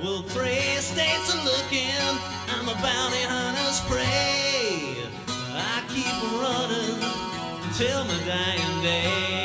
Well, 3 states are looking, I'm a bounty hunter's prey. I keep running till my dying day.